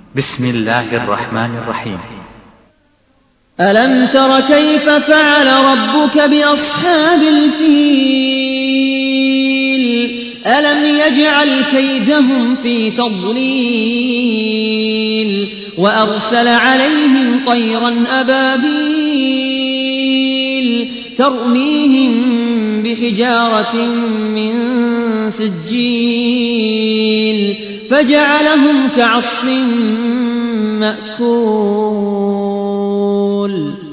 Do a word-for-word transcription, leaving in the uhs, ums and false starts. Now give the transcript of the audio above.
بسم الله الرحمن الرحيم. ألم تر كيف فعل ربك بأصحاب الفيل ألم يجعل كيدهم في تضليل وأرسل عليهم طيرا أبابيل ترميهم بحجارة من سجيل فجعلهم كعصف مأكول.